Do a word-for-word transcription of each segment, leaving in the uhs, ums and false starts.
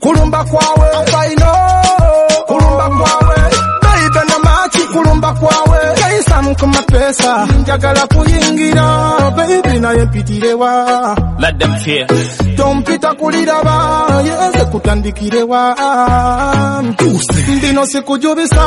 kulumba kwawe faino kulumba kwawe baby na machi kulumba kwawe kaisa mkuma pesa njagala kuyingira baby na yempitirewa let them fear tompita kuliraba yeze kutandikirewa ndino sikujubisa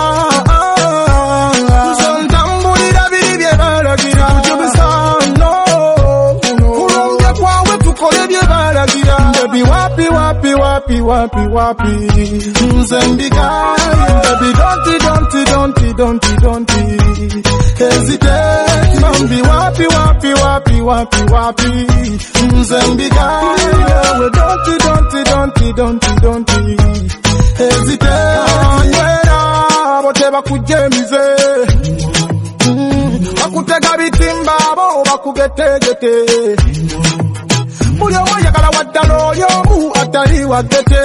ntambulira biri bye balagira kujubisa no kulumba kwawe tukole bye balagira baby wapi wapi wapi wapi wapi nzembika baby don't don't don't don't don't hesitate mambi wapi wapi wapi wapi wapi nzembika we don't don't don't don't don't hesitate nyera bote bakujemize bakutega bitimba bo bakugetegete mulyo yagala waddalo lyomu atali wadete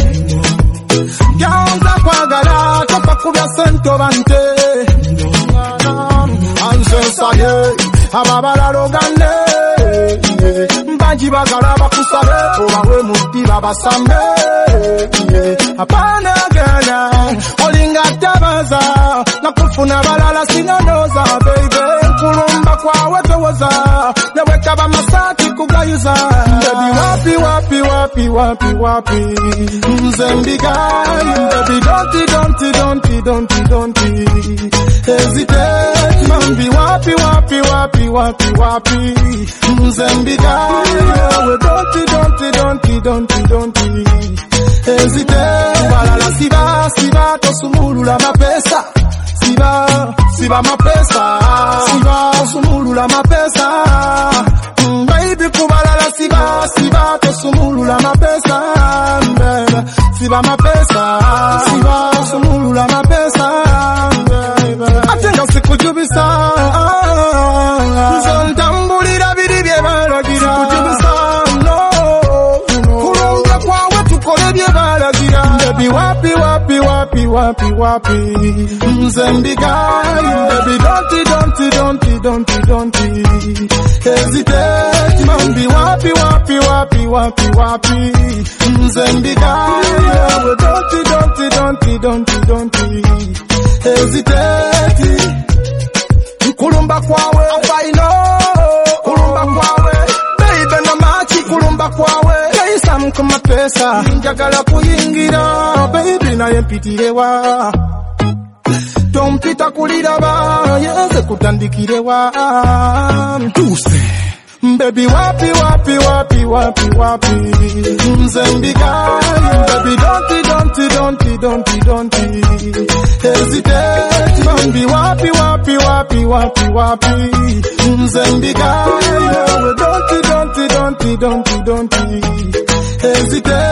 yanza kwagala topa kubya sento bante ansensaye ababala logane mbanji bagala bakusabe obawe mutti babasambe apana gana olinga tabaza nakufuna balala sinonoza baby kulumba kwawe towoza naweka bamasati kugayuza baby wapi wapi wapi wapi wapi nzembika baby don't don't don't don't don't hesitate mambi wapi wapi wapi wapi wapi nzembika we don't don't don't don't don't hesitate balala siba siba tosumulula mapesa siba siba mapesa siba sumulula mapesa mm, baby kubalala siba siba tosumulula mapesa baby siba mapesa siba sumulula mapesa baby atenga sikujubisa zondambulira biri bye balagira sikujubisa no kulunga kwawe tukole bye balagira baby wapi wapi wapi wapi wapi nzembika baby don't don't don't don't don't hesitate mambi wapi wapi wapi wapi wapi nzembika we don't don't don't don't hesitate kulumba kwawe faino kulumba kwawe baby na machi kulumba kwawe kaisa mkuma pesa njagala kuyingira baby na yempitirewa tompita kuliraba yeze kutandikirewa tuse baby wapi wapi wapi wapi wapi nzembika baby don't don't don't don't don't hesitate mambi wapi wapi wapi wapi wapi nzembika we don't don't don't don't don't hesitate